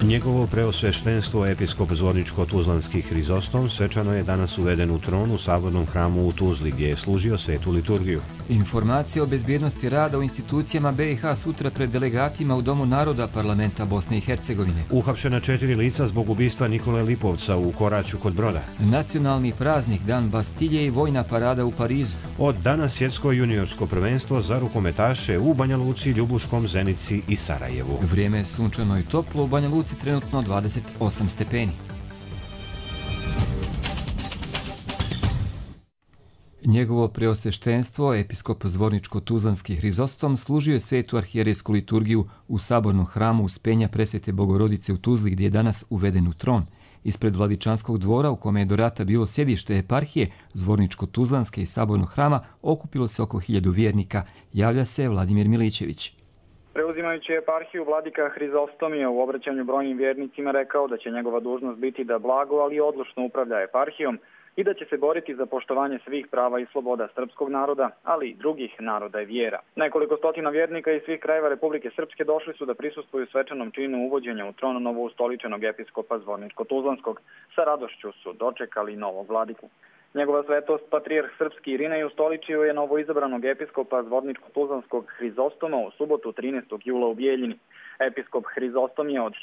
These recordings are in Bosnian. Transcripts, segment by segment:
Njegovo preosveštenstvo episkop Zvorničko-Tuzlanski Hrizostom svečano je danas uveden u tron u Sabornom hramu u Tuzli, gdje je služio svetu liturgiju. Informacije o bezbjednosti rada u institucijama BiH sutra pred delegatima u Domu naroda parlamenta Bosne i Hercegovine. Uhapšena 4 lica zbog ubistva Nikole Lipovca u Koraću kod Broda. Nacionalni praznik Dan Bastilje i vojna parada u Parizu. Od danas svjetsko juniorsko prvenstvo za rukometaše u Banja Luci, Ljubuškom, Zenici i Sarajevu. Vrijeme je sunčano i toplo, u Banja Luci trenutno 28 stepeni. Njegovo preosveštenstvo, episkop Zvorničko-Tuzlanski Hrizostom, služio je svetu arhijerejsku liturgiju u Sabornom hramu Uspenja Presvete Bogorodice u Tuzli, gdje je danas uveden u tron. Ispred Vladičanskog dvora, u kome je do rata bilo sjedište eparhije Zvorničko-Tuzlanske i Sabornog hrama, okupilo se oko 1000 vjernika, javlja se Vladimir Milićević. Preuzimajući eparhiju, vladika Hrizostom je u obraćanju brojnim vjernicima rekao da će njegova dužnost biti da blago, ali odlučno upravlja eparhijom i da će se boriti za poštovanje svih prava i sloboda srpskog naroda, ali i drugih naroda i vjera. Nekoliko stotina vjernika iz svih krajeva Republike Srpske došli su da prisustvuju svečanom činu uvođenja u tron novoustoličenog episkopa Zvorničko-Tuzlanskog. Sa radošću su dočekali novog vladiku. Njegova svetost, patrijarh srpski Irinej, ustoličio je novoizabranog episkopa Zvorničko-Tuzlanskog Hrizostoma u subotu 13. jula u Bijeljini. Episkop Hrizostom je od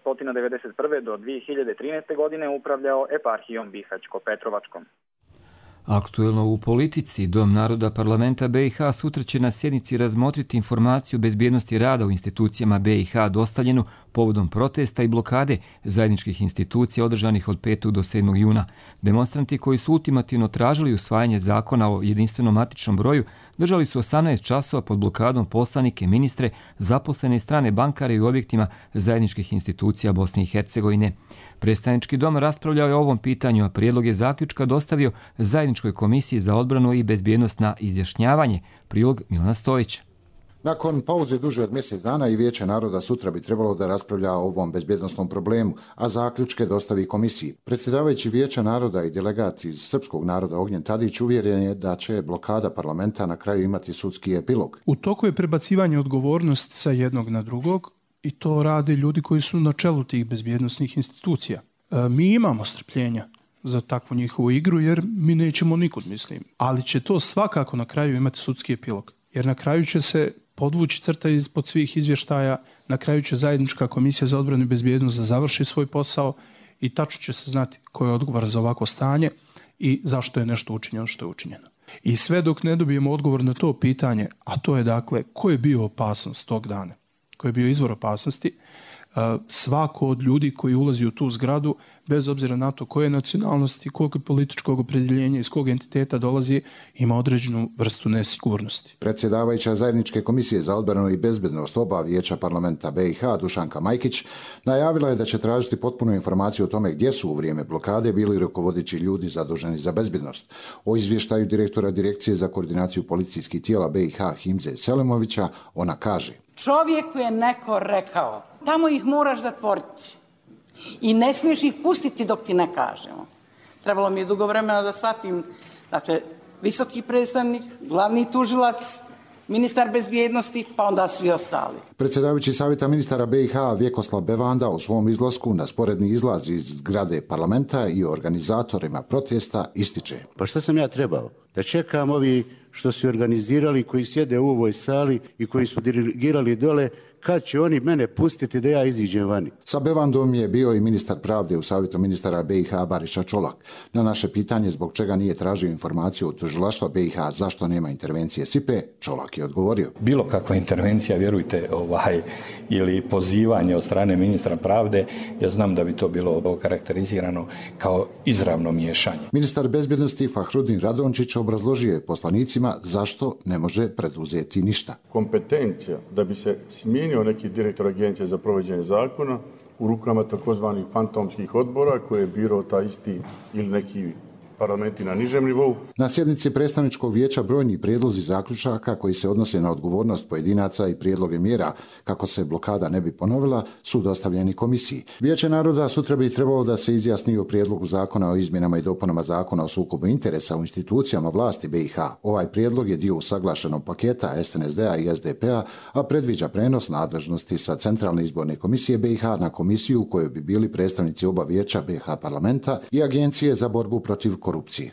1991. do 2013. godine upravljao eparhijom Bihać-Petrovačkom. Aktuelno u politici, Dom naroda parlamenta BiH sutra će na sjednici razmotriti informaciju o bezbjednosti rada u institucijama BiH dostavljenu povodom protesta i blokade zajedničkih institucija održanih od 5. do 7. juna. Demonstranti koji su ultimativno tražili usvajanje zakona o jedinstvenom matičnom broju držali su 18 časova pod blokadom poslanike, ministre, zaposlene strane bankare i u objektima zajedničkih institucija Bosne i Hercegovine. Predstavnički dom raspravljao je o ovom pitanju, a prijedlog je zaključka dostavio Zajedničkoj komisiji za odbranu i bezbjednost na izjašnjavanje. Prilog Milana Stojića. Nakon pauze duže od mjesec dana i Vijeće naroda sutra bi trebalo da raspravlja o ovom bezbjednosnom problemu, a zaključke dostavi komisiji. Predsjedavajući Vijeća naroda i delegat iz srpskog naroda Ognjen Tadić uvjeren je da će blokada parlamenta na kraju imati sudski epilog. U toku je prebacivanje odgovornosti sa jednog na drugog i to rade ljudi koji su na čelu tih bezbjednosnih institucija. Mi imamo strpljenja za takvu njihovu igru jer mi nećemo nikud, mislim. Ali će to svakako na kraju imati sudski epilog. Jer na kraju će se podvući crta ispod svih izvještaja, na kraju će Zajednička komisija za odbranu i bezbjednost da završi svoj posao i tačno će se znati ko je odgovor za ovako stanje i zašto je nešto učinjeno što je učinjeno. I sve dok ne dobijemo odgovor na to pitanje, a to je dakle ko je bio opasnost tog dana, ko je bio izvor opasnosti, svako od ljudi koji ulazi u tu zgradu, bez obzira na to koje nacionalnosti, kog političkog opredjeljenja, iz kog entiteta dolazi, ima određenu vrstu nesigurnosti. Predsjedavajuća Zajedničke komisije za odbranu i bezbjednost oba Vijeća parlamenta BiH, Dušanka Majkić, najavila je da će tražiti potpunu informaciju o tome gdje su u vrijeme blokade bili rukovodeći ljudi zaduženi za bezbjednost. O izvještaju direktora Direkcije za koordinaciju policijskih tijela BiH Himze Selimovića ona kaže: čovjeku je neko rekao, tamo ih moraš zatvoriti i ne smiješ ih pustiti dok ti ne kažemo. Trebalo mi je dugo vremena da shvatim, dakle, visoki predstavnik, glavni tužilac, ministar bezbjednosti, pa onda svi ostali. Predsjedavajući savjeta ministara BiH Vjekoslav Bevanda u svom izlasku na sporedni izlaz iz zgrade parlamenta i organizatorima protesta ističe: pa šta sam ja trebao? Da čekam ovi što su organizirali, koji sjede u ovoj sali i koji su dirigirali dole, kad će oni mene pustiti da ja iziđem vani? Sa Bevandom je bio i ministar pravde u savjetu ministara BiH Bariša Čolak. Na naše pitanje zbog čega nije tražio informaciju od tužilaštva BiH zašto nema intervencije SIPE, Čolak je odgovorio: bilo kakva intervencija, vjerujte, ili pozivanje od strane ministra pravde, ja znam da bi to bilo karakterizirano kao izravno miješanje. Ministar bezbjednosti Fahrudin Radončić obrazložio je poslanicima zašto ne može preduzeti ništa. Kompetencija da bi se smijenio neki direktor agencije za provođenje zakona u rukama takozvanih fantomskih odbora koje je birao taj isti ili neki parlamenti na nižem nivou. Na sjednici predstavničkog vijeća brojni prijedlozi zaključaka koji se odnose na odgovornost pojedinaca i prijedloge mjera kako se blokada ne bi ponovila su dostavljeni komisiji. Vijeće naroda sutra bi trebalo da se izjasni o prijedlogu zakona o izmjenama i dopunama zakona o sukobu interesa u institucijama vlasti BiH. Ovaj prijedlog je dio usaglašenog paketa SNSD-a i SDP-a, a predviđa prenos nadležnosti sa Centralne izborne komisije BiH na komisiju u kojoj bi bili predstavnici oba vijeća BiH parlamenta i Agencije za borbu protiv korupcije.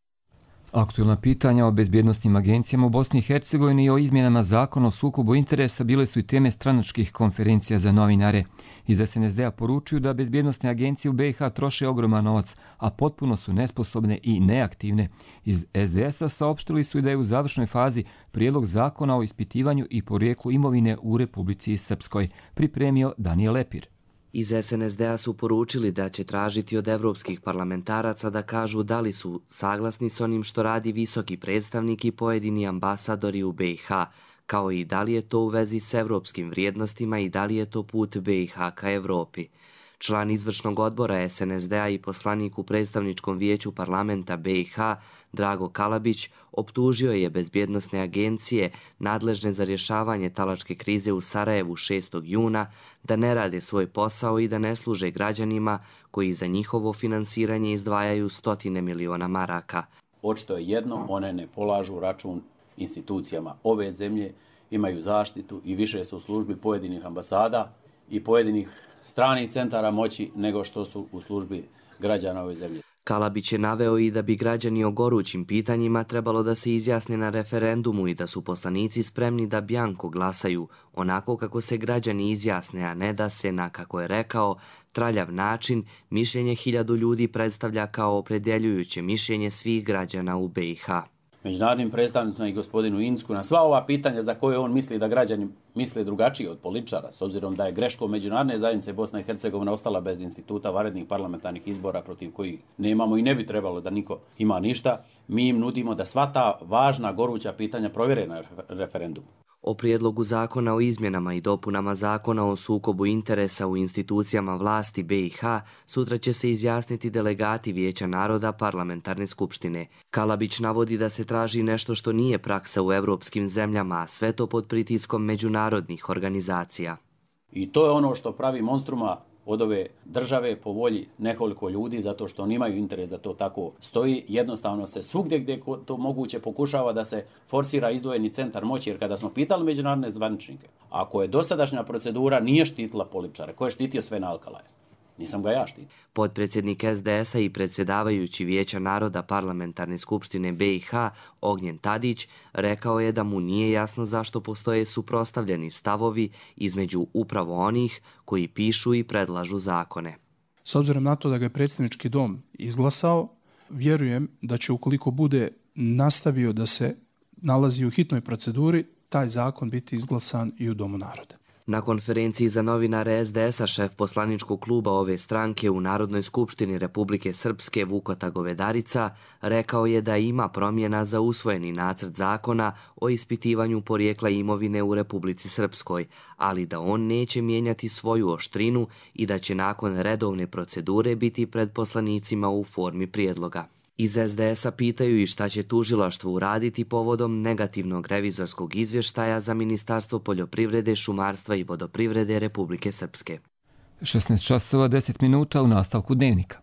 Aktuelna pitanja o bezbjednostnim agencijama u Bosni i Hercegovini i o izmjenama zakona o sukobu interesa bile su i teme stranačkih konferencija za novinare. Iz SNSD-a poručuju da bezbjednostne agencije u BiH troše ogroman novac, a potpuno su nesposobne i neaktivne. Iz SDS-a saopštili su i da je u završnoj fazi prijedlog zakona o ispitivanju i porijeklu imovine u Republici Srpskoj, pripremio Danijel Lepir. Iz SNSD-a su poručili da će tražiti od evropskih parlamentaraca da kažu da li su saglasni s onim što radi visoki predstavnik i pojedini ambasadori u BiH, kao i da li je to u vezi s evropskim vrijednostima i da li je to put BiH ka Evropi. Član izvršnog odbora SNSD-a i poslanik u predstavničkom vijeću parlamenta BiH, Drago Kalabić, optužio je bezbjednosne agencije nadležne za rješavanje talačke krize u Sarajevu 6. juna da ne rade svoj posao i da ne služe građanima koji za njihovo finansiranje izdvajaju stotine miliona maraka. Očito je jedno, one ne polažu račun institucijama ove zemlje, imaju zaštitu i više su u službi pojedinih ambasada i pojedinih stranih centara moći nego što su u službi građana ove zemlje. Kalabić je naveo i da bi građani o gorućim pitanjima trebalo da se izjasne na referendumu i da su poslanici spremni da bjanko glasaju, onako kako se građani izjasne, a ne da se, na kako je rekao, traljav način mišljenje 1000 ljudi predstavlja kao opredjeljujuće mišljenje svih građana u BiH. Međunarodnim predstavnicima i gospodinu Insku na sva ova pitanja za koje on misli da građani misle drugačije od političara, s obzirom da je greškom međunarodne zajednice Bosna i Hercegovina ostala bez instituta vanrednih parlamentarnih izbora protiv kojih nemamo i ne bi trebalo da niko ima ništa, mi im nudimo da sva ta važna goruća pitanja provjere na referendumu. O prijedlogu zakona o izmjenama i dopunama zakona o sukobu interesa u institucijama vlasti BiH sutra će se izjasniti delegati Vijeća naroda parlamentarne skupštine. Kalabić navodi da se traži nešto što nije praksa u evropskim zemljama, a sve to pod pritiskom međunarodnih organizacija. I to je ono što pravi monstruma od ove države po volji nekoliko ljudi, zato što oni imaju interes da to tako stoji. Jednostavno se svugdje gdje to moguće pokušava da se forsira izdvojeni centar moći, jer kada smo pitali međunarodne zvaničnike, ako je dosadašnja procedura nije štitila političare, ko je štitio sve naokalaje? Nisam ga ja štitio. Potpredsjednik SDS-a i predsjedavajući Vijeća naroda parlamentarne skupštine BiH, Ognjen Tadić, rekao je da mu nije jasno zašto postoje suprotstavljeni stavovi između upravo onih koji pišu i predlažu zakone. S obzirom na to da ga je predsjednički dom izglasao, vjerujem da će, ukoliko bude nastavio da se nalazi u hitnoj proceduri, taj zakon biti izglasan i u Domu naroda. Na konferenciji za novinare SDS-a šef poslaničkog kluba ove stranke u Narodnoj skupštini Republike Srpske Vukota Govedarica rekao je da ima promjena za usvojeni nacrt zakona o ispitivanju porijekla imovine u Republici Srpskoj, ali da on neće mijenjati svoju oštrinu i da će nakon redovne procedure biti pred poslanicima u formi prijedloga. Iz SDS-a pitaju i šta će tužilaštvo uraditi povodom negativnog revizorskog izvještaja za Ministarstvo poljoprivrede, šumarstva i vodoprivrede Republike Srpske. 16 časova 10 minuta u nastavku dnevnika.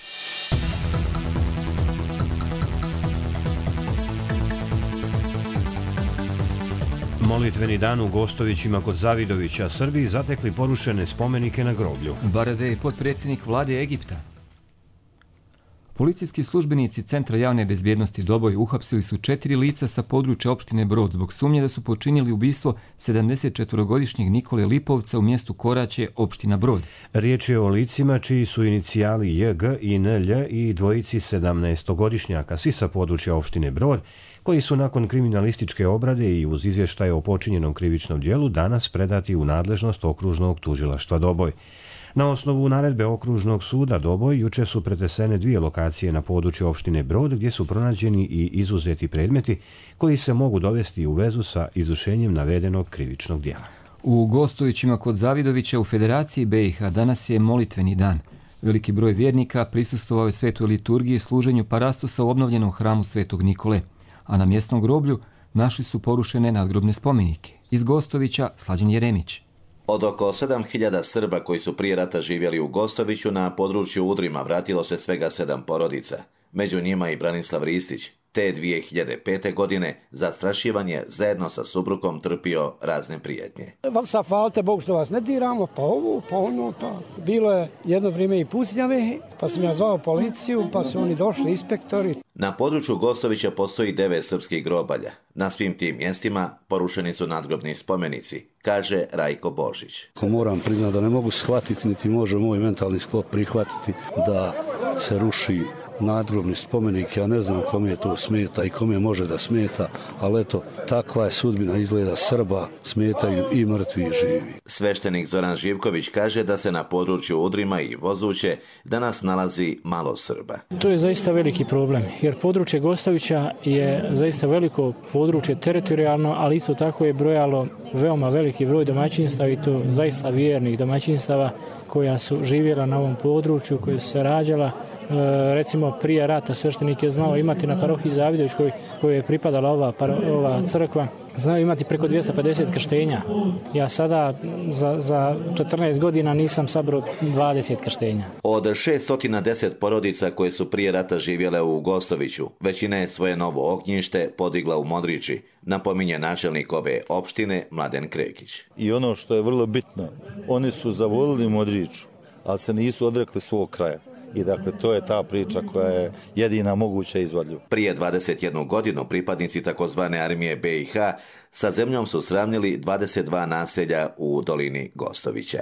Molitveni dan u Gostovićima kod Zavidovića, Srbiji zatekli porušene spomenike na groblju. Barade je potpredsjednik vlade Egipta. Policijski službenici Centra javne bezbjednosti Doboj uhapsili su 4 lica sa područja opštine Brod zbog sumnje da su počinili ubistvo 74-godišnjeg Nikole Lipovca u mjestu Koraće, opština Brod. Riječ je o licima čiji su inicijali JG i NLJ i dvojici 17-godišnjaka, svi sa područja opštine Brod, koji su nakon kriminalističke obrade i uz izvještaje o počinjenom krivičnom dijelu danas predati u nadležnost okružnog tužilaštva Doboj. Na osnovu naredbe okružnog suda Doboj juče su pretresene 2 lokacije na području opštine Brod gdje su pronađeni i izuzeti predmeti koji se mogu dovesti u vezu sa izvršenjem navedenog krivičnog dijela. U Gostovićima kod Zavidovića u Federaciji BiH danas je molitveni dan. Veliki broj vjernika prisustvovao je svetoj liturgiji služenju parastosa u obnovljenom hramu Svetog Nikole, a na mjesnom groblju našli su porušene nadgrobne spomenike. Iz Gostovića Slađan Jeremić. Od oko 7000 Srba koji su prije rata živjeli u Gostoviću na području Udrima vratilo se svega 7 porodica. Među njima i Branislav Ristić. Te 2005. godine zastrašivanje zajedno sa suprugom trpio razne prijetnje. Sad hvalite Bogu što vas ne diramo, pa ovo, pa ono, pa bilo je jedno vrijeme i pucnjave, pa sam ja zvao policiju, pa su oni došli, inspektori. Na području Gostovića postoji 9 srpskih grobalja. Na svim tim mjestima porušeni su nadgrobni spomenici, kaže Rajko Božić. Moram priznati da ne mogu shvatiti, niti može moj mentalni sklop prihvatiti da se ruši nadgrobni spomenik. Ja ne znam kome to smeta i kome može da smeta, ali eto, takva je sudbina izgleda Srba, smetaju i mrtvi i živi. Sveštenik Zoran Živković kaže da se na području Udrima i Vozuće danas nalazi malo Srba. To je zaista veliki problem, jer područje Gostovića je zaista veliko područje teritorijalno, ali isto tako je brojalo veoma veliki broj domaćinstava i to zaista vjernih domaćinstava koja su živjela na ovom području, koja su se rađala. Recimo prije rata sveštenik je znao imati na parohiji Zavidović kojoj je pripadala ova crkva, znao imati preko 250 krštenja. Ja sada za 14 godina nisam sabrao 20 krštenja. Od 610 porodica koje su prije rata živjele u Gostoviću, većina je svoje novo ognjište podigla u Modriči, napominje načelnik ove opštine Mladen Krekić. I ono što je vrlo bitno, oni su zavolili Modriču, ali se nisu odrekli svog kraja. I dakle, to je ta priča koja je jedina moguća izvodljiva. Prije 21 godinu pripadnici takozvane armije BiH sa zemljom su sravnili 22 naselja u dolini Gostovića.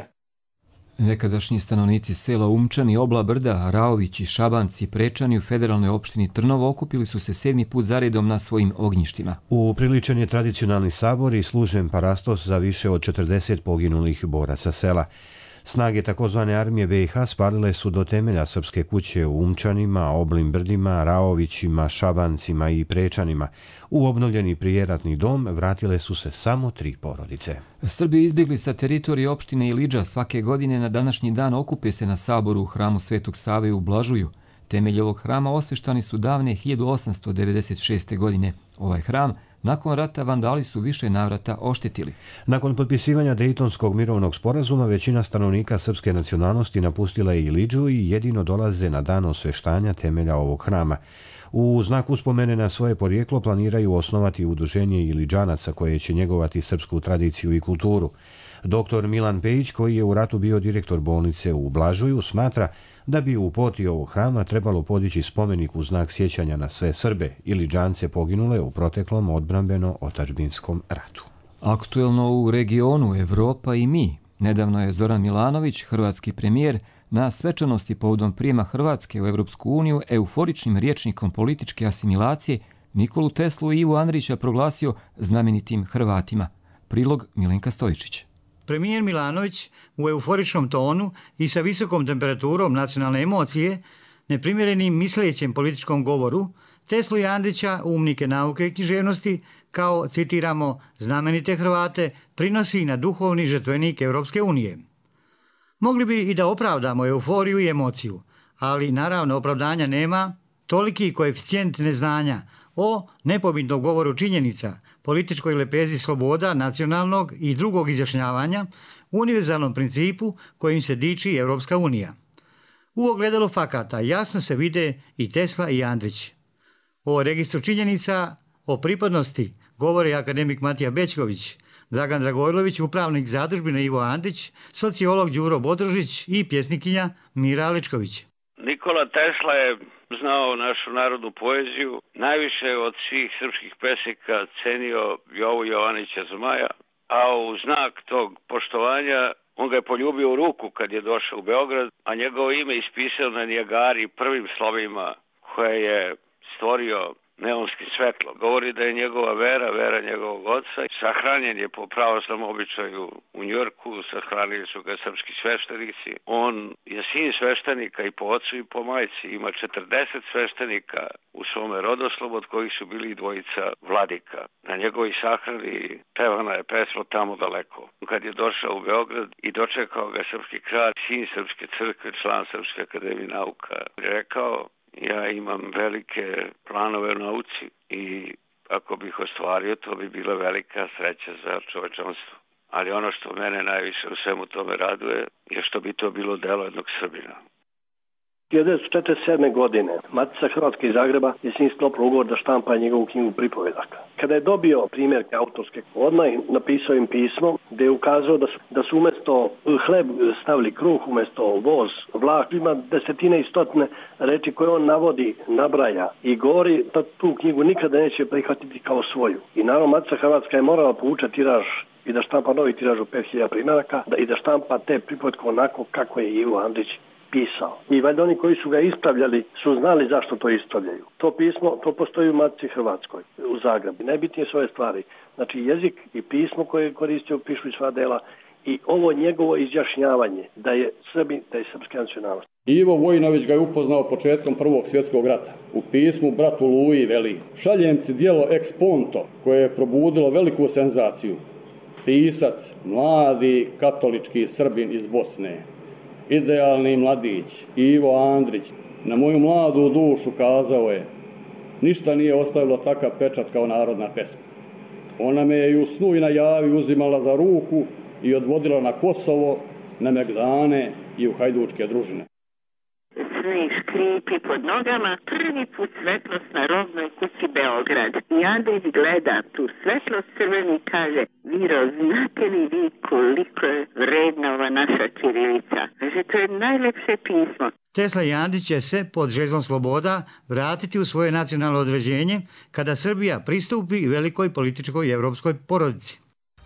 Nekadašnji stanovnici sela Umčani, Obla Brda, Raović i Šabanci, Prečani u federalnoj opštini Trnovo okupili su se 7. put zaredom na svojim ognjištima. Upriličen je tradicionalni sabor i služen parastos za više od 40 poginulih boraca sela. Snage takozvane armije BiH spalile su do temelja srpske kuće u Umčanima, Oblim Brdima, Raovićima, Šabancima i Prečanima. U obnovljeni prijeratni dom vratile su se samo 3 porodice. Srbi izbjegli sa teritorije opštine Ilidža svake godine na današnji dan okupe se na saboru u hramu Svetog Save u Blažuju. Temelji ovog hrama osveštani su davne 1896. godine. Ovaj hram nakon rata vandali su više navrata oštetili. Nakon potpisivanja Dejtonskog mirovnog sporazuma, većina stanovnika srpske nacionalnosti napustila je Ilidžu i jedino dolaze na dan osveštanja temelja ovog hrama. U znak uspomene na svoje porijeklo planiraju osnovati udruženje Ilidžanaca koje će njegovati srpsku tradiciju i kulturu. Dr. Milan Pejić, koji je u ratu bio direktor bolnice u Blažuju, smatra da bi u poti ovog hrama trebalo podići spomenik u znak sjećanja na sve Srbe ili džance poginule u proteklom odbrambeno-otadžbinskom ratu. Aktuelno u regionu Evropa i mi. Nedavno je Zoran Milanović, hrvatski premijer, na svečanosti povodom prijema Hrvatske u Evropsku uniju euforičnim rječnikom političke asimilacije Nikolu Teslu i Ivu Andrića proglasio znamenitim Hrvatima. Prilog Milenka Stojičić. Premijer Milanović u euforičnom tonu i sa visokom temperaturom nacionalne emocije, neprimjerenim mislećem političkom govoru, Teslu i Andrića, umnike nauke i književnosti, kao, citiramo, znamenite Hrvate, prinosi na duhovni žrtvenik Europske unije. Mogli bi i da opravdamo euforiju i emociju, ali naravno opravdanja nema, toliki koeficijent neznanja o nepobitnom govoru činjenica, političkoj lepezi sloboda, nacionalnog i drugog izjašnjavanja, univerzalnom principu kojim se diči Europska unija. U ogledalu fakata jasno se vide i Tesla i Andrić. O registru činjenica, o pripadnosti govore akademik Matija Bećković, Dragan Dragojlović, upravnik zadužbine Ivo Andrić, sociolog Đuro Bodrožić i pjesnikinja Mira Aličković. Nikola Tesla je znao našu narodnu poeziju, najviše od svih srpskih pesnika cenio Jovu Jovanića Zmaja, a u znak tog poštovanja on ga je poljubio u ruku kad je došao u Beograd, a njegovo ime ispisao na Nijagari prvim slovima koje je stvorio neonskim svetlom. Govori da je njegova vera njegovog oca. Sahranjen je po pravoslavnom običaju u Njujorku, sahranili su ga srpski sveštenici. On je sin sveštenika i po ocu i po majci. Ima 40 sveštenika u svome rodoslovu, od kojih su bili dvojica vladika. Na njegovoj sahrani pevana je pesma Tamo daleko. Kad je došao u Beograd i dočekao ga srpski kralj, sin Srpske crkve, član Srpske akademije nauka, rekao: ja imam velike planove u nauci i ako bih ostvario, to bi bila velika sreća za čovečanstvo. Ali ono što mene najviše u svemu tome raduje je što bi to bilo delo jednog Srbina. 1947. godine Matica Hrvatska iz Zagreba je s njim sklopila ugovor da štampa njegovu knjigu pripovedaka. Kada je dobio primjerke autorske, odmah napisao im pismo gdje je ukazao da su umjesto hleb stavili kruh, umjesto voz, vlak. Ima desetine i stotine reči koje on navodi, nabraja i govori da tu knjigu nikada neće prihvatiti kao svoju. I naravno Matica Hrvatska je morala povučati tiraž i da štampa novi tiraž u 5000 primjeraka i da štampa te pripovetke onako kako je Ivo Andrić pisao. I valjda oni koji su ga ispravljali su znali zašto to ispravljaju. To pismo, to postoji u Matici Hrvatskoj, u Zagrebu. Najbitnije su ove stvari. Znači jezik i pismo koje je koristio, pišu i sva dela, i ovo njegovo izjašnjavanje da je Srbin, da je srpske nacionalnosti. Ivo Vojinović ga je upoznao početkom Prvog svjetskog rata. U pismu bratu Luji veli: šaljem ti djelo Ex Ponto, koje je probudilo veliku senzaciju. Pisac, mladi katolički Srbin iz Bosne, idealni mladić, Ivo Andrić, na moju mladu dušu kazao je: ništa nije ostavilo takav pečat kao narodna pesma. Ona me je i u snu i na javi uzimala za ruku i odvodila na Kosovo, na Megdane i u hajdučke družine. Sve škripi pod nogama, prvi put svetlost na rodnoj kući Beograd. I Andrić gleda tu svetlost crveni, kaže: Viro, znate li vi koliko je vredna ova naša ćirilica? Kaže, to je najlepše pismo. Tesla i Andrić će se pod žezlom sloboda vratiti u svoje nacionalno određenje kada Srbija pristupi velikoj političkoj i evropskoj porodici.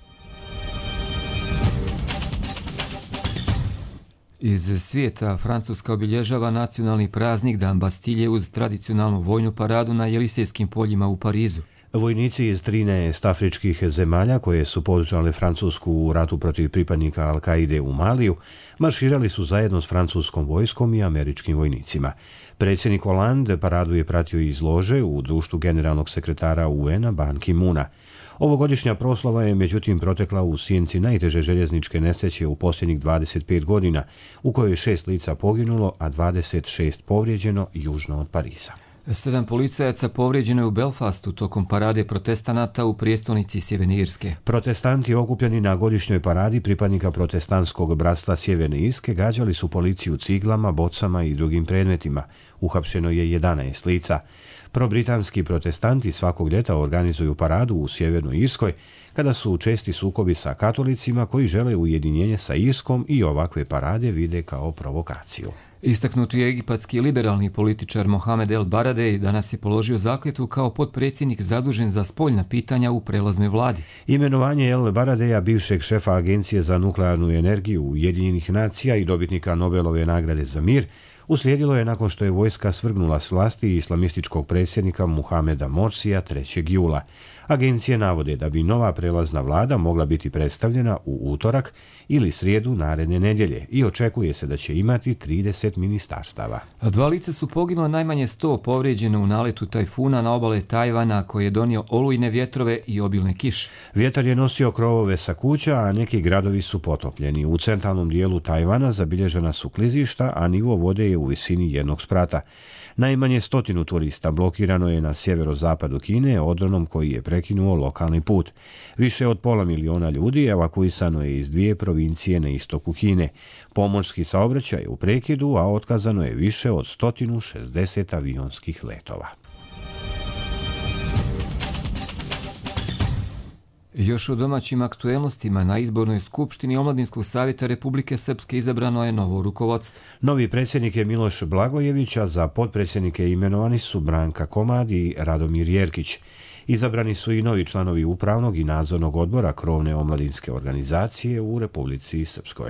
Iz svijeta Francuska obilježava nacionalni praznik Dan Bastilje uz tradicionalnu vojnu paradu na Jelisejskim poljima u Parizu. Vojnici iz 13 afričkih zemalja koje su podržale Francusku u ratu protiv pripadnika Al-Kaide u Maliju marširali su zajedno s francuskom vojskom i američkim vojnicima. Predsjednik Hollande paradu je pratio iz lože u društvu generalnog sekretara UN-a Ban Ki-moona. Ovogodišnja proslava je međutim protekla u sjenci najteže željezničke nesreće u posljednjih 25 godina, u kojoj je 6 lica poginulo, a 26 povrijeđeno južno od Pariza. 7 policajaca povrijeđeno je u Belfastu tokom parade protestanata u prijestolnici Sjeverne Irske. Protestanti okupljeni na godišnjoj paradi pripadnika protestantskog bratstva Sjeverne Irske gađali su policiju ciglama, bocama i drugim predmetima. Uhapšeno je 11 lica. Probritanski protestanti svakog ljeta organizuju paradu u Sjevernoj Irskoj kada su česti sukobi sa katolicima koji žele ujedinjenje sa Irskom i ovakve parade vide kao provokaciju. Istaknuti je egipatski liberalni političar Mohamed El Baradej danas je položio zakletvu kao potpredsjednik zadužen za spoljna pitanja u prelaznoj vladi. Imenovanje El Baradeja, bivšeg šefa Agencije za nuklearnu energiju Ujedinjenih nacija i dobitnika Nobelove nagrade za mir, uslijedilo je nakon što je vojska svrgnula s vlasti islamističkog predsjednika Muhameda Morsija 3. jula. Agencije navode da bi nova prelazna vlada mogla biti predstavljena u utorak ili srijedu naredne nedjelje i očekuje se da će imati 30 ministarstava. 2 lica su poginula, najmanje 100 povrijeđeno u naletu tajfuna na obale Tajvana koji je donio olujne vjetrove i obilne kiše. Vjetar je nosio krovove sa kuća, a neki gradovi su potopljeni. U centralnom dijelu Tajvana zabilježena su klizišta, a nivo vode je u visini 1 sprata. Najmanje 100 turista blokirano je na sjeverozapadu Kine odronom koji je prekinuo lokalni put. Više od 500 miliona ljudi evakuisano je iz 2 provincije na istoku Kine. Pomorski saobraćaj je u prekidu, a otkazano je više od 160 avionskih letova. Još u domaćim aktuelnostima na izbornoj skupštini Omladinskog savjeta Republike Srpske izabrano je novo rukovodstvo. Novi predsjednik je Miloš Blagojević, a za potpredsjednike imenovani su Branka Komad i Radomir Jerkić. Izabrani su i novi članovi upravnog i nadzornog odbora krovne omladinske organizacije u Republici Srpskoj.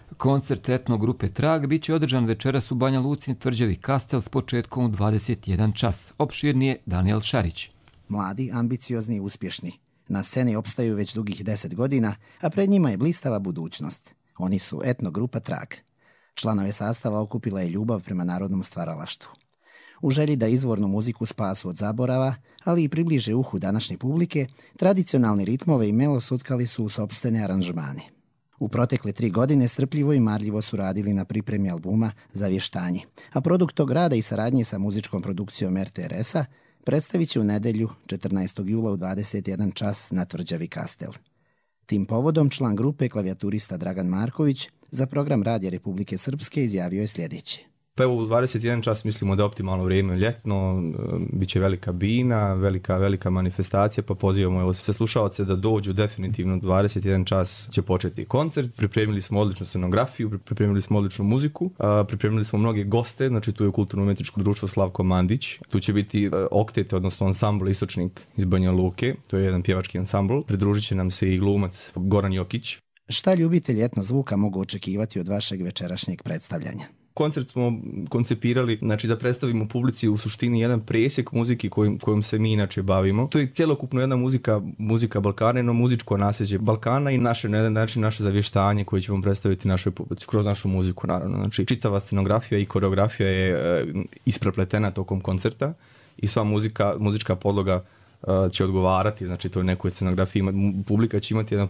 Koncert etno grupe Trag bit će održan večeras u Banja Luci tvrđavi Kastel s početkom u 21 čas. Opširnije Daniel Šarić. Mladi, ambiciozni i uspješni. Na sceni opstaju već dugih 10 godina, a pred njima je blistava budućnost. Oni su etno grupa Trag. Članove sastava okupila je ljubav prema narodnom stvaralaštvu. U želji da izvornu muziku spasu od zaborava, ali i približe uhu današnje publike, tradicionalni ritmove i melos utkali su u sopstvene aranžmane. U protekle 3 godine strpljivo i marljivo su radili na pripremi albuma Zavještanje, a produkt tog rada i saradnje sa muzičkom produkcijom RTRS-a predstavit će u nedjelju 14. jula u 21 čas na tvrđavi Kastel. Tim povodom član grupe klavijaturista Dragan Marković za program Radija Republike Srpske izjavio je sljedeće. Pa evo u 21 čas mislimo da je optimalno vrijeme ljetno, bit će velika bina, velika manifestacija, pa pozivamo sve slušalce da dođu definitivno 21 čas će početi koncert. Pripremili smo odličnu scenografiju, pripremili smo odličnu muziku, pripremili smo mnoge goste, znači tu je Kulturno-umjetničko društvo Slavko Mandić, tu će biti oktet, odnosno ansambl Istočnik iz Banja Luke, to je jedan pjevački ansambl, pridružit će nam se i glumac Goran Jokić. Šta ljubitelji etno zvuka mogu očekivati od vašeg večerašnjeg predstavljanja? Koncert smo koncipirali, znači da predstavimo publici u suštini jedan presjek muzike kojom se mi inače bavimo. To je cjelokupno jedna muzika Balkana, jedno muzičko nasljeđe Balkana i na jedan način naše zavještanje koje ćemo predstaviti našoj publici kroz našu muziku naravno. Znači čitava scenografija i koreografija je isprepletena tokom koncerta i sva muzička podloga će odgovarati, znači to je nekoj scenografiji, publika će imati jedan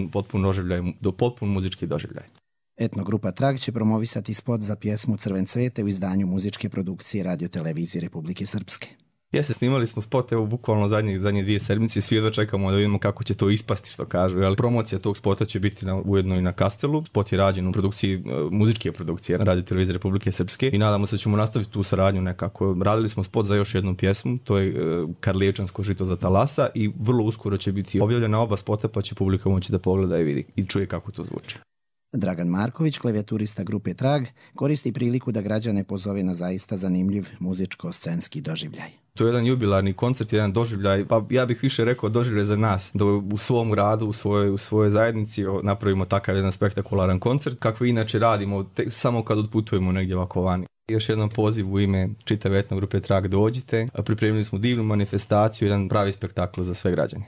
potpun muzički doživljaj. Etno grupa Trag će promovisati spot za pjesmu Crven cvete u izdanju muzičke produkcije Radio-televizije Republike Srpske. Jeste, snimali smo spot, evo bukvalno zadnje 2 sedmice i svi jedva čekamo da vidimo kako će to ispasti, što kažu. Ali promocija tog spota će biti ujedno i na Kastelu. Spot je rađen u produkciji, muzičke produkcije Radio-televizije Republike Srpske i nadamo se da ćemo nastaviti tu saradnju nekako. Radili smo spot za još jednu pjesmu, to je Karlijevčansko žito za talasa i vrlo uskoro će biti objavljena oba spota pa će publika moći da pogleda i vidi i čuje kako to zvuči. Dragan Marković, klavijaturista grupe Trag, koristi priliku da građane pozove na zaista zanimljiv muzičko-scenski doživljaj. To je jedan jubilarni koncert, jedan doživljaj, pa ja bih više rekao doživljaj za nas, da u svom radu, u svojoj zajednici napravimo takav jedan spektakularan koncert, kakve inače radimo samo kad odputujemo negdje ovako vani. Još jedan poziv u ime čitave etno grupe Trag, dođite, pripremili smo divnu manifestaciju, jedan pravi spektakl za sve građane.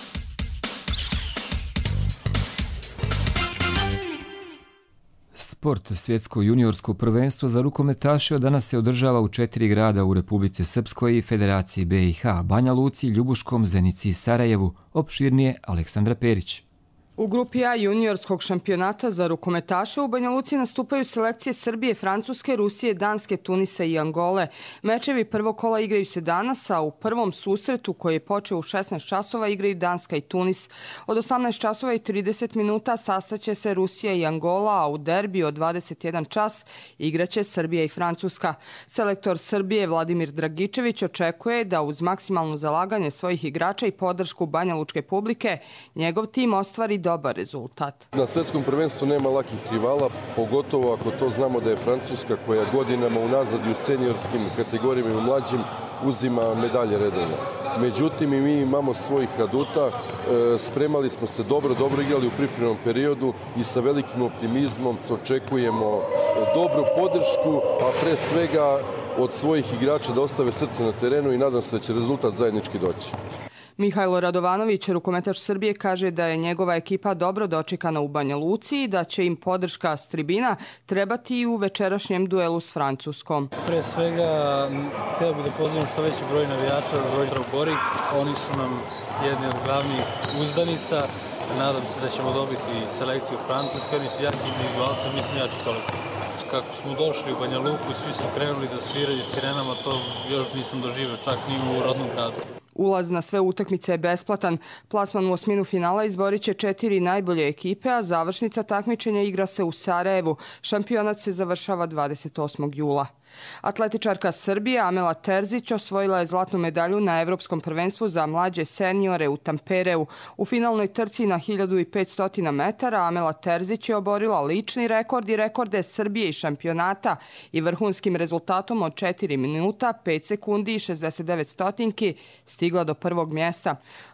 Sport, svjetsko juniorsko prvenstvo za rukometaše danas se održava u 4 grada u Republici Srpskoj i Federaciji BiH, Banja Luci, Ljubuškom, Zenici i Sarajevu. Opširnije Aleksandra Perić. U grupi A juniorskog šampionata za rukometaše u Banja Luci nastupaju selekcije Srbije, Francuske, Rusije, Danske, Tunisa i Angole. Mečevi prvog kola igraju se danas, a u prvom susretu koji je počeo u 16 časova igraju Danska i Tunis. Od 18 časova i 30 minuta sastaće se Rusija i Angola, a u derbiju od 21 čas igraće Srbija i Francuska. Selektor Srbije Vladimir Dragičević očekuje da uz maksimalno zalaganje svojih igrača i podršku banjalučke publike njegov tim ostvari dobar rezultat. Na svjetskom prvenstvu nema lakih rivala, pogotovo ako to znamo da je Francuska koja godinama unazad i u seniorskim kategorijama i u mlađim uzima medalje redovno. Međutim, i mi imamo svojih aduta, spremali smo se dobro igrali u pripremnom periodu i sa velikim optimizmom očekujemo dobru podršku, a pre svega od svojih igrača da ostave srce na terenu i nadam se da će rezultat zajednički doći. Mihajlo Radovanović, rukometaš Srbije, kaže da je njegova ekipa dobro dočekana u Banja Luci i da će im podrška s tribina trebati i u večerašnjem duelu s Francuskom. Pre svega, htio bih da pozovem što veći broj navijača da dođu u Borik. Oni su nam jedni od glavnih uzdanica. Nadam se da ćemo dobiti selekciju Francuske. Oni su jaki individualci, mi smo jači kolektiv. Kako smo došli u Banja Luku, svi su krenuli da sviraju sirenama, to još nisam doživio, čak ni u rodnom gradu. Ulaz na sve utakmice je besplatan. Plasman u osminu finala izborit će 4 najbolje ekipe, a završnica takmičenja igra se u Sarajevu. Šampionat se završava 28. jula. Atletičarka Srbije Amela Terzić osvojila je zlatnu medalju na Evropskom prvenstvu za mlađe seniore u Tampereu. U finalnoj trci na 1500 metara Amela Terzić je oborila lični rekord i rekorde Srbije i šampionata i vrhunskim rezultatom od 4 minuta, 5 sekundi i 69 stotinki stigla do prvog mjesta.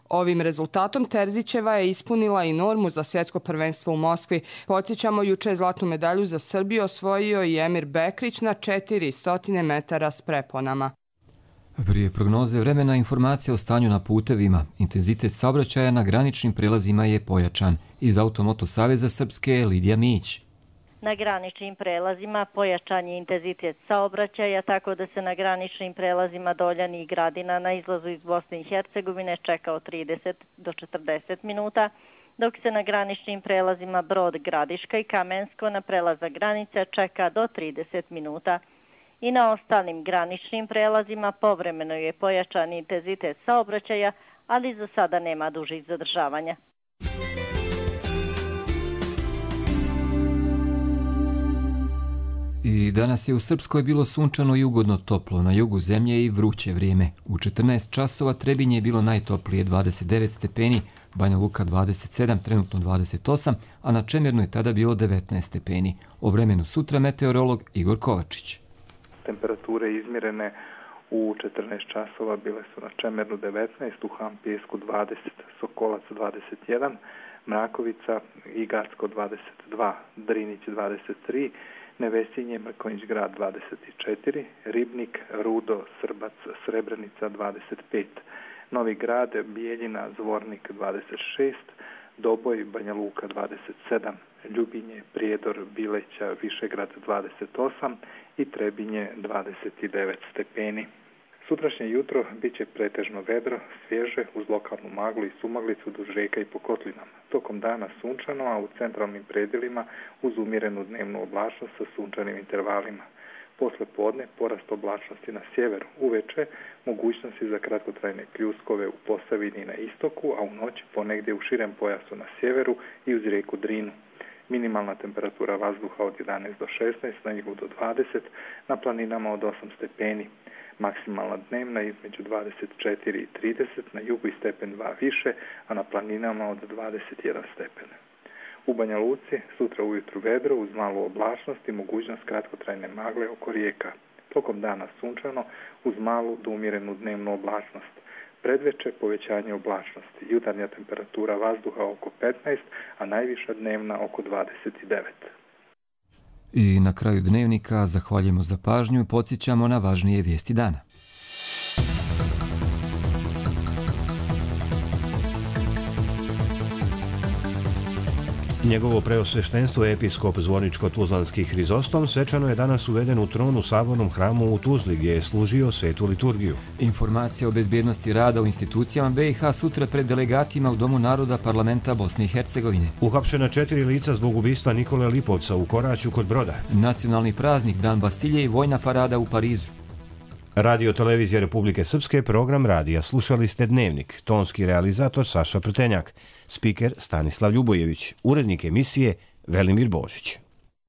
Ovim rezultatom Terzićeva je ispunila i normu za svjetsko prvenstvo u Moskvi. Podsjećamo, juče je zlatnu medalju za Srbiju osvojio i Emir Bekrić na 400 metara s preponama. Prije prognoze vremena informacija o stanju na putevima. Intenzitet saobraćaja na graničnim prelazima je pojačan. Iz Automoto saveza Srpske Lidija Mić. Na graničnim prelazima pojačan je intenzitet saobraćaja, tako da se na graničnim prelazima Doljani i Gradina na izlazu iz Bosne i Hercegovine čeka od 30 do 40 minuta, dok se na graničnim prelazima Brod, Gradiška i Kamensko na prelazak granice čeka do 30 minuta. I na ostalim graničnim prelazima povremeno je pojačan intenzitet saobraćaja, ali za sada nema dužih zadržavanja. I danas je u Srpskoj bilo sunčano i ugodno toplo, na jugu zemlje i vruće vrijeme. U 14 časova Trebinje je bilo najtoplije 29 stepeni, Banja Luka 27, trenutno 28, a na Čemernu je tada bilo 19 stepeni. O vremenu sutra meteorolog Igor Kovačić. Temperature izmjerene u 14 časova bile su na Čemernu 19, u Hampijesku 20, Sokolac 21, Mrakovica i Gacko 22, Drinić 23, Nevesinje, Mrkonjić grad 24, Ribnik, Rudo, Srbac, Srebrenica 25, Novi grad, Bijeljina, Zvornik 26, Doboj, Banja Luka 27, Ljubinje, Prijedor, Bileća, Višegrad 28 i Trebinje 29 stepeni. Sutrašnje jutro bit će pretežno vedro, svježe, uz lokalnu maglu i sumaglicu duž rijeka i po kotlinama. Tokom dana sunčano, a u centralnim predjelima uz umjerenu dnevnu oblačnost sa sunčanim intervalima. Posle podne porast oblačnosti na sjeveru, uveče mogućnosti za kratkotrajne pljuskove u Posavini i na istoku, a u noć ponegdje u širem pojasu na sjeveru i uz rijeku Drinu. Minimalna temperatura vazduha od 11 do 16, na jugu do 20, na planinama od 8 stepeni. Maksimalna dnevna između 24 i 30, na jugu i stepen 2 više, a na planinama od 21 stepen. U Banja Luci sutra ujutru vedro uz malu oblačnost i mogućnost kratkotrajne magle oko rijeka. Tokom dana sunčano uz malu do umjerenu dnevnu oblačnost. Predveče povećanje oblačnosti. Jutarnja temperatura vazduha oko 15, a najviša dnevna oko 29. I na kraju dnevnika zahvaljujemo za pažnju i podsjećamo na važnije vijesti dana. Njegovo preosveštenstvo episkop Zvorničko-Tuzlanski Hrizostom svečano je danas uveden u tron u Sabornom hramu u Tuzli, gdje je služio svetu liturgiju. Informacija o bezbjednosti rada u institucijama BiH sutra pred delegatima u Domu naroda parlamenta Bosne i Hercegovine. Uhapšena 4 lica zbog ubistva Nikole Lipovca u Koraću kod Broda. Nacionalni praznik Dan Bastilje i vojna parada u Parizu. Radio Televizija Republike Srpske, program radija. Slušali ste Dnevnik. Tonski realizator Saša Prtenjak. Spiker Stanislav Ljubojević. Urednik emisije Velimir Božić.